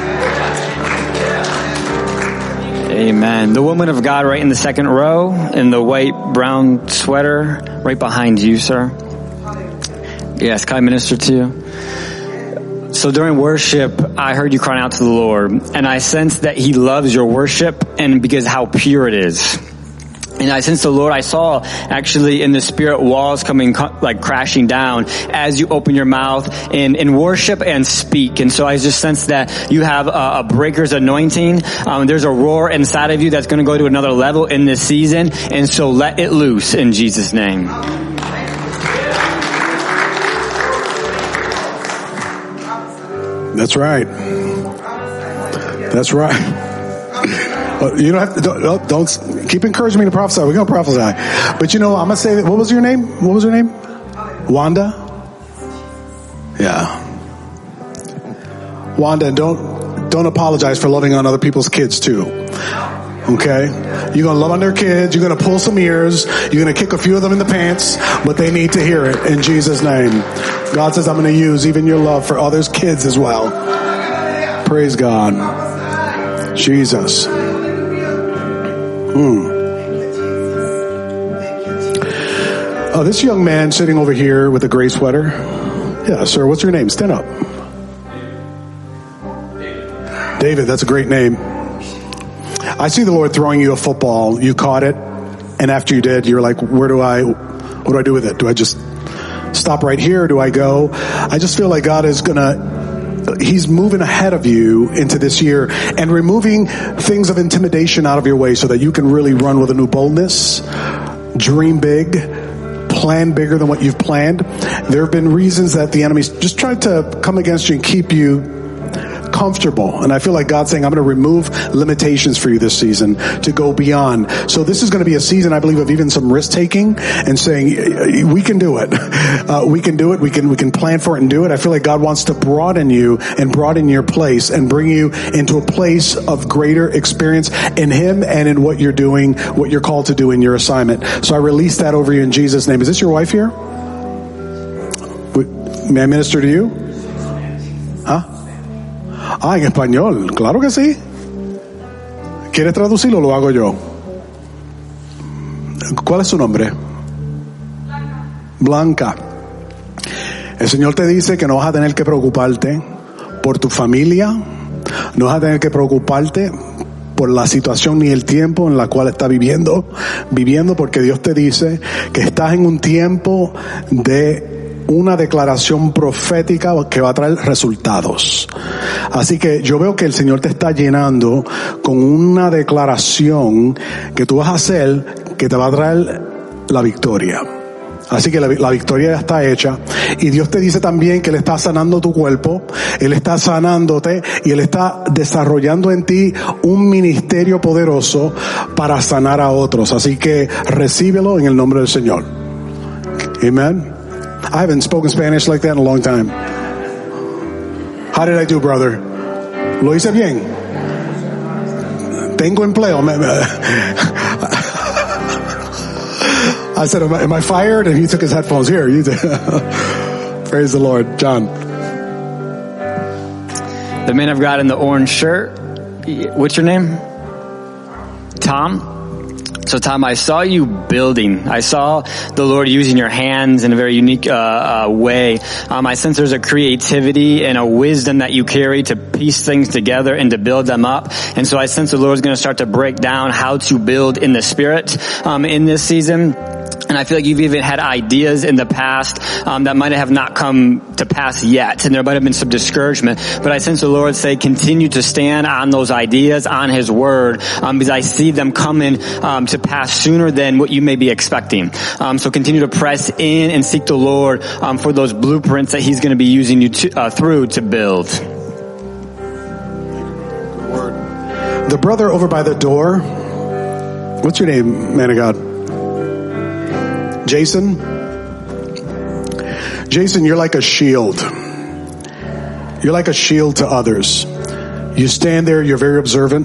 Amen. The woman of God right in the second row in the white brown sweater right behind you, sir. Yes, can I minister to you? So during worship, I heard you crying out to the Lord, and I sensed that he loves your worship, and because how pure it is. And I sensed the Lord, I saw actually in the spirit walls coming like crashing down as you open your mouth in worship and speak. And so I just sensed that you have a breaker's anointing. There's a roar inside of you that's going to go to another level in this season. And so let it loose in Jesus' name. That's right. That's right. You don't have to, don't keep encouraging me to prophesy. We're going to prophesy. But you know, I'm going to say that, what was your name? What was her name? Wanda? Yeah. Wanda, don't apologize for loving on other people's kids too. Okay? You're going to love on their kids. You're going to pull some ears. You're going to kick a few of them in the pants, but they need to hear it in Jesus' name. God says, I'm going to use even your love for others' kids as well. Praise God. Jesus. Oh, this young man sitting over here with a gray sweater. Yeah, sir, what's your name? Stand up. David, that's a great name. I see the Lord throwing you a football. You caught it, and after you did, you're like, what do I do with it? Do I just stop right here? Do I go? I just feel like God is He's moving ahead of you into this year and removing things of intimidation out of your way so that you can really run with a new boldness, dream big, plan bigger than what you've planned. There have been reasons that the enemy's just tried to come against you and keep you comfortable. And I feel like God's saying, I'm going to remove limitations for you this season to go beyond. So this is going to be a season, I believe, of even some risk taking and saying, we can do it. We can do it. We can plan for it and do it. I feel like God wants to broaden you and broaden your place and bring you into a place of greater experience in Him and in what you're doing, what you're called to do in your assignment. So I release that over you in Jesus' name. Is this your wife here? May I minister to you? Huh? Ah, en español, claro que sí. ¿Quieres traducirlo o lo hago yo? ¿Cuál es su nombre? Blanca. El Señor te dice que no vas a tener que preocuparte por tu familia, no vas a tener que preocuparte por la situación ni el tiempo en la cual estás viviendo, porque Dios te dice que estás en un tiempo de una declaración profética que va a traer resultados. Así que yo veo que el Señor te está llenando con una declaración que tú vas a hacer que te va a traer la victoria. Así que la victoria ya está hecha. Y Dios te dice también que Él está sanando tu cuerpo, Él está sanándote y Él está desarrollando en ti un ministerio poderoso para sanar a otros. Así que recíbelo en el nombre del Señor. Amen. I haven't spoken Spanish like that in a long time. How did I do, brother? ¿Lo hice bien? Tengo empleo. I said, am I fired? And he took his headphones. Here, you did. Praise the Lord. John. The man of God in the orange shirt. What's your name? Tom? So Tom, I saw you building. I saw the Lord using your hands in a very unique way. I sense there's a creativity and a wisdom that you carry to piece things together and to build them up. And so I sense the Lord's going to start to break down how to build in the Spirit in this season. And I feel like you've even had ideas in the past that might have not come to pass yet, and there might have been some discouragement. But I sense the Lord say, continue to stand on those ideas, on His Word, because I see them coming to pass sooner than what you may be expecting. So continue to press in and seek the Lord for those blueprints that He's going to be using you through to build. The brother over by the door, what's your name, man of God? Jason, you're like a shield. You're like a shield to others. You stand there, you're very observant.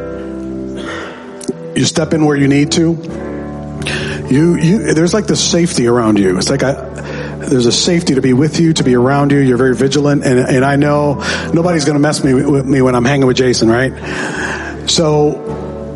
You step in where you need to. There's like this safety around you. It's like there's a safety to be with you, to be around you. You're very vigilant. And I know nobody's going to mess with me when I'm hanging with Jason, right? So,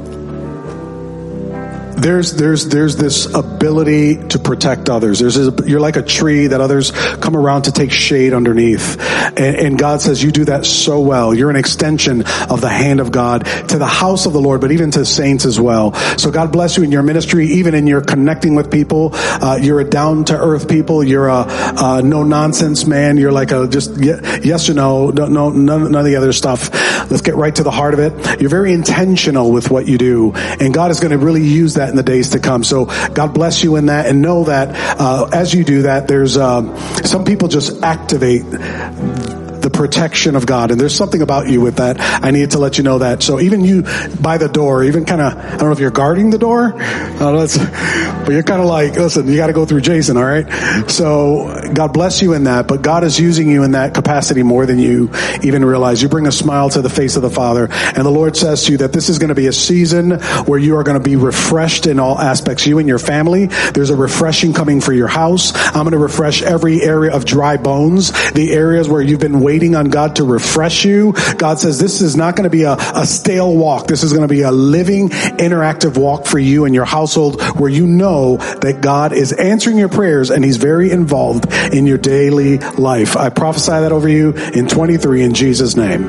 There's this ability to protect others. You're like a tree that others come around to take shade underneath. And God says you do that so well. You're an extension of the hand of God to the house of the Lord, but even to saints as well. So God bless you in your ministry, even in your connecting with people. You're a down to earth people. You're a no nonsense man. You're like a just yes or no, none of the other stuff. Let's get right to the heart of it. You're very intentional with what you do. And God is going to really use that in the days to come. So God bless you in that, and know that as you do that, there's some people just activate the protection of God, and there's something about you with that. I need to let you know that. So even you by the door, even kind of, I don't know if you're guarding the door, but you're kind of like, listen, you got to go through Jason, all right? So God bless you in that, but God is using you in that capacity more than you even realize. You bring a smile to the face of the Father, and the Lord says to you that this is going to be a season where you are going to be refreshed in all aspects. You and your family, there's a refreshing coming for your house. I'm going to refresh every area of dry bones, the areas where you've been waiting on God to refresh you. God says this is not going to be a stale walk. This is going to be a living, interactive walk for you and your household, where you know that God is answering your prayers and He's very involved in your daily life. I prophesy that over you in 23 in Jesus' name.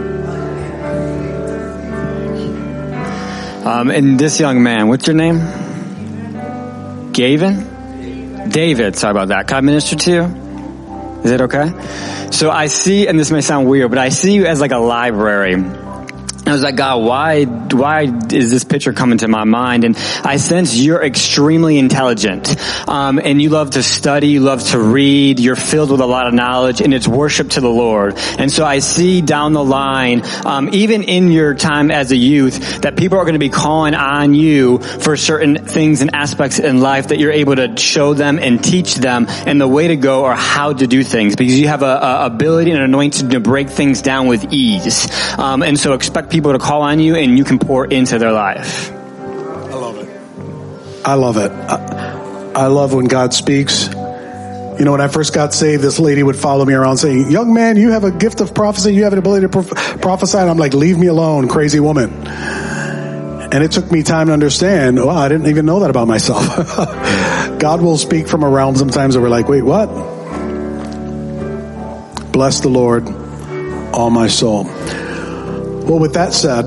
And this young man, what's your name? Gavin? David, sorry about that. Can I minister to you? Is it okay? So I see, and this may sound weird, but I see you as like a library. I was like, God, why is this picture coming to my mind? And I sense you're extremely intelligent. And you love to study, you love to read, you're filled with a lot of knowledge, and it's worship to the Lord. And so I see down the line, even in your time as a youth, that people are going to be calling on you for certain things and aspects in life that you're able to show them and teach them and the way to go or how to do things, because you have a ability and an anointing to break things down with ease. And so expect people to call on you and you can pour into their life. I love it. I love it. I love when God speaks. You know, when I first got saved, this lady would follow me around saying, young man, you have a gift of prophecy. You have an ability to prophesy. And I'm like, leave me alone, crazy woman. And it took me time to understand, wow, I didn't even know that about myself. God will speak from a realm sometimes that we're like, wait, what? Bless the Lord, all my soul. Well, with that said,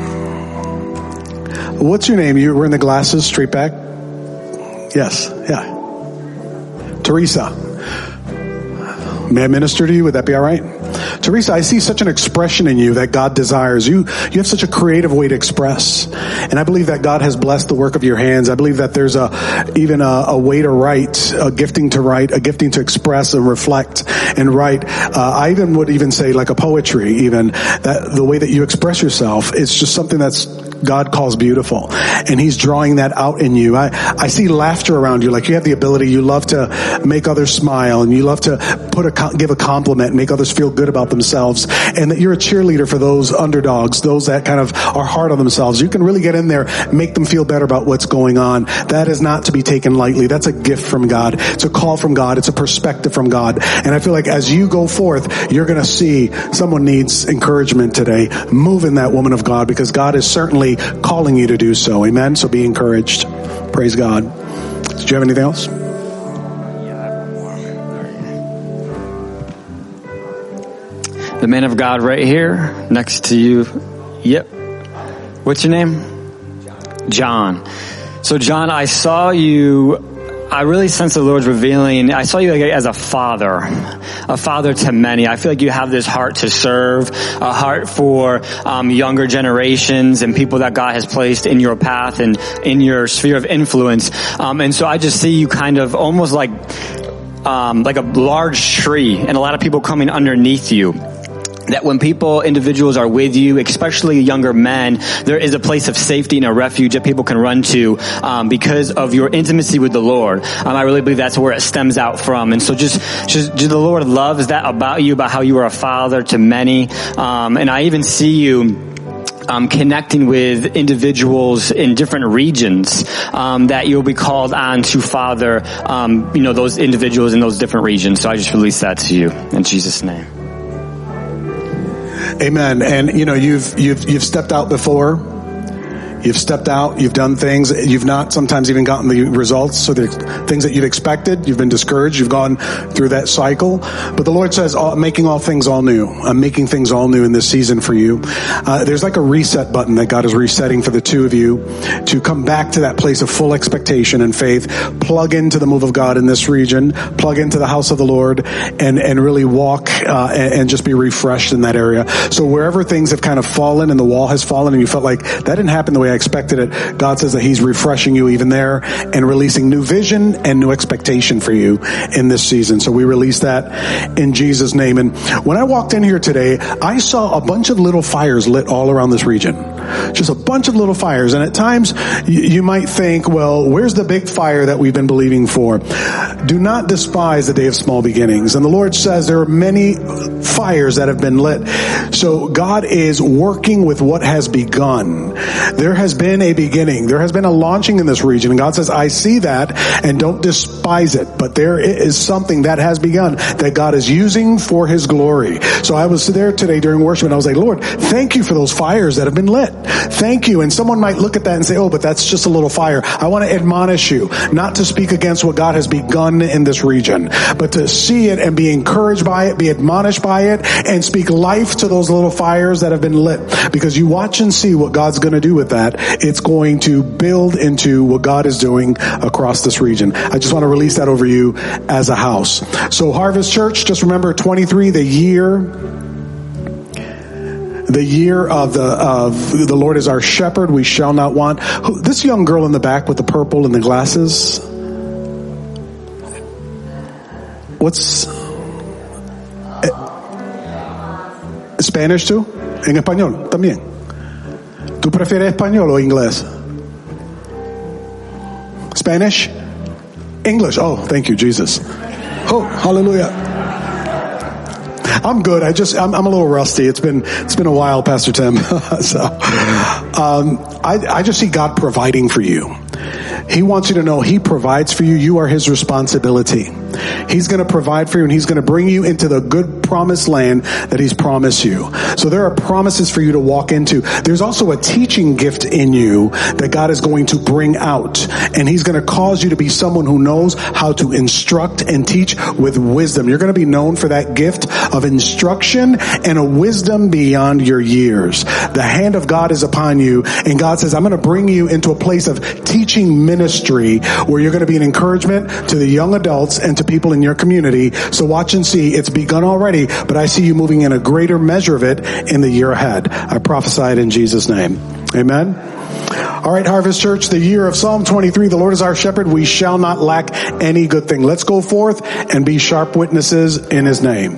what's your name? You were in the glasses, straight back? Yes, yeah. Teresa. May I minister to you? Would that be all right? Teresa, I see such an expression in you that God desires. You have such a creative way to express. And I believe that God has blessed the work of your hands. I believe that there's even a way to write, a gifting to express and reflect and write. I even would even say like a poetry, even that the way that you express yourself is just something that's God calls beautiful, and He's drawing that out in you. I see laughter around you, like you have the ability. You love to make others smile, and you love to give a compliment, and make others feel good about themselves, and that you're a cheerleader for those underdogs, those that kind of are hard on themselves. You can really get in there, make them feel better about what's going on. That is not to be taken lightly. That's a gift from God. It's a call from God. It's a perspective from God. And I feel like as you go forth, you're going to see someone needs encouragement today. Move in that woman of God, because God is certainly calling you to do so. Amen. So be encouraged. Praise God. Did you have anything else? The man of God right here next to you. Yep. What's your name? John. So John, I saw you. I really sense the Lord's revealing. I saw you as a father to many. I feel like you have this heart to serve, a heart for younger generations and people that God has placed in your path and in your sphere of influence. And so I just see you kind of almost like a large tree, and a lot of people coming underneath you. That when individuals are with you, especially younger men, there is a place of safety and a refuge that people can run to because of your intimacy with the Lord. I really believe that's where it stems out from. And so just the Lord loves that about you, about how you are a father to many. And I even see you connecting with individuals in different regions that you'll be called on to father, those individuals in those different regions. So I just release that to you in Jesus' name. Amen. And you've stepped out before. You've stepped out, you've done things, you've not sometimes even gotten the results, so the things that you'd expected, you've been discouraged, you've gone through that cycle. But the Lord says, making all things all new. I'm making things all new in this season for you. There's like a reset button that God is resetting for the two of you to come back to that place of full expectation and faith, plug into the move of God in this region, plug into the house of the Lord, and really walk and just be refreshed in that area. So wherever things have kind of fallen and the wall has fallen and you felt like that didn't happen the way I expected it, God says that He's refreshing you even there and releasing new vision and new expectation for you in this season. So we release that in Jesus' name. And when I walked in here today, I saw a bunch of little fires lit all around this region. Just a bunch of little fires. And at times you might think, well, where's the big fire that we've been believing for? Do not despise the day of small beginnings. And the Lord says there are many fires that have been lit. So God is working with what has begun. There has been a beginning. There has been a launching in this region. And God says, I see that and don't despise it. But there is something that has begun that God is using for His glory. So I was there today during worship and I was like, Lord, thank you for those fires that have been lit. Thank you. And someone might look at that and say, oh, but that's just a little fire. I want to admonish you not to speak against what God has begun in this region, but to see it and be encouraged by it, be admonished by it, and speak life to those little fires that have been lit. Because you watch and see what God's going to do with that. It's going to build into what God is doing across this region. I just want to release that over you as a house. So Harvest Church, just remember 23, the year the year of the Lord is our shepherd, we shall not want. This young girl in the back with the purple and the glasses, what's Spanish too? En español también. ¿Tú prefieres español o inglés? Spanish? English. Oh, thank you, Jesus. Oh, hallelujah. I'm good. I'm a little rusty. It's been a while, Pastor Tim. I just see God providing for you. He wants you to know He provides for you. You are His responsibility. He's going to provide for you, and He's going to bring you into the good promised land that He's promised you. So there are promises for you to walk into. There's also a teaching gift in you that God is going to bring out, and He's going to cause you to be someone who knows how to instruct and teach with wisdom. You're going to be known for that gift of instruction and a wisdom beyond your years. The hand of God is upon you, and God says, I'm going to bring you into a place of teaching ministry where you're going to be an encouragement to the young adults and to people in your community. So watch and see. It's begun already, but I see you moving in a greater measure of it in the year ahead. I prophesied in Jesus' name. Amen. All right, Harvest Church, the year of Psalm 23, the Lord is our shepherd. We shall not lack any good thing. Let's go forth and be sharp witnesses in His name.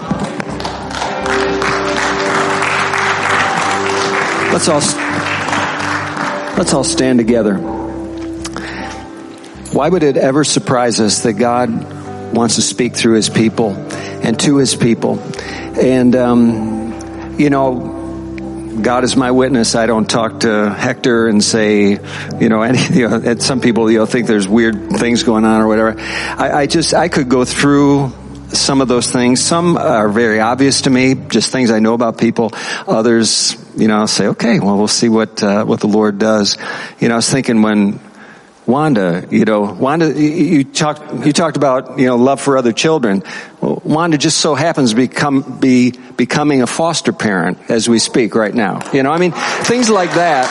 Let's all stand together. Why would it ever surprise us that God wants to speak through His people and to His people? And, God is my witness. I don't talk to Hector and say, some people, think there's weird things going on or whatever. I could go through some of those things. Some are very obvious to me, just things I know about people. Others, I'll say, okay, well, we'll see what the Lord does. I was thinking when Wanda, you talked about, love for other children. Well, Wanda just so happens to be becoming a foster parent as we speak right now. Things like that.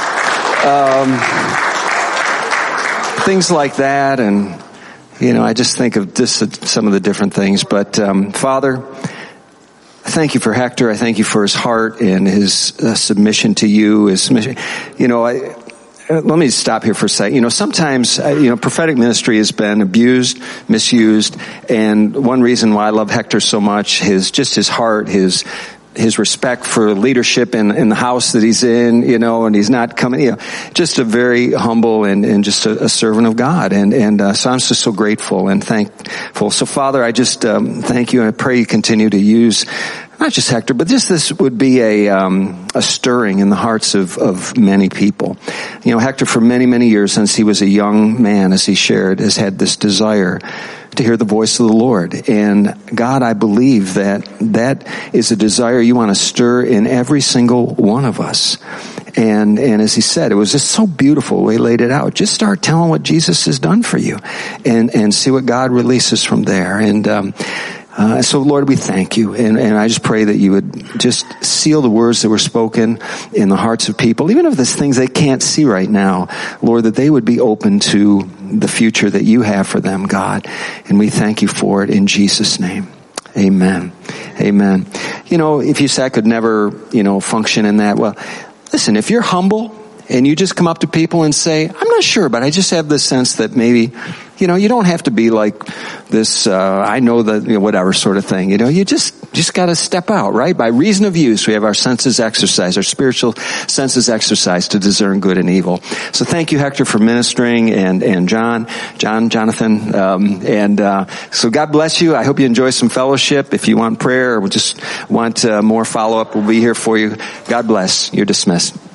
And, I just think of just some of the different things. But, Father, thank you for Hector. I thank you for his heart and his submission to you, his submission. Let me stop here for a second. Sometimes, prophetic ministry has been abused, misused, and one reason why I love Hector so much is just his heart, his respect for leadership in the house that he's in, and he's not coming, just a very humble and just a servant of God. And so I'm just so grateful and thankful. So Father, I just, thank you, and I pray you continue to use not just Hector, but this would be a stirring in the hearts of many people. Hector, for many, many years since he was a young man, as he shared, has had this desire to hear the voice of the Lord. And God, I believe that is a desire you want to stir in every single one of us. And as he said, it was just so beautiful the way he laid it out. Just start telling what Jesus has done for you and see what God releases from there. And, so Lord, we thank you. And I just pray that you would just seal the words that were spoken in the hearts of people, even if there's things they can't see right now, Lord, that they would be open to the future that you have for them, God. And we thank you for it in Jesus' name. Amen. Amen. If you say I could never, function in that, well, listen, if you're humble and you just come up to people and say, I'm not sure, but I just have this sense that maybe, you don't have to be like this, I know that, whatever sort of thing. You just gotta step out, right? By reason of use, we have our senses exercised, our spiritual senses exercised to discern good and evil. So thank you, Hector, for ministering, and Jonathan, so God bless you. I hope you enjoy some fellowship. If you want prayer or just want more follow-up, we'll be here for you. God bless. You're dismissed.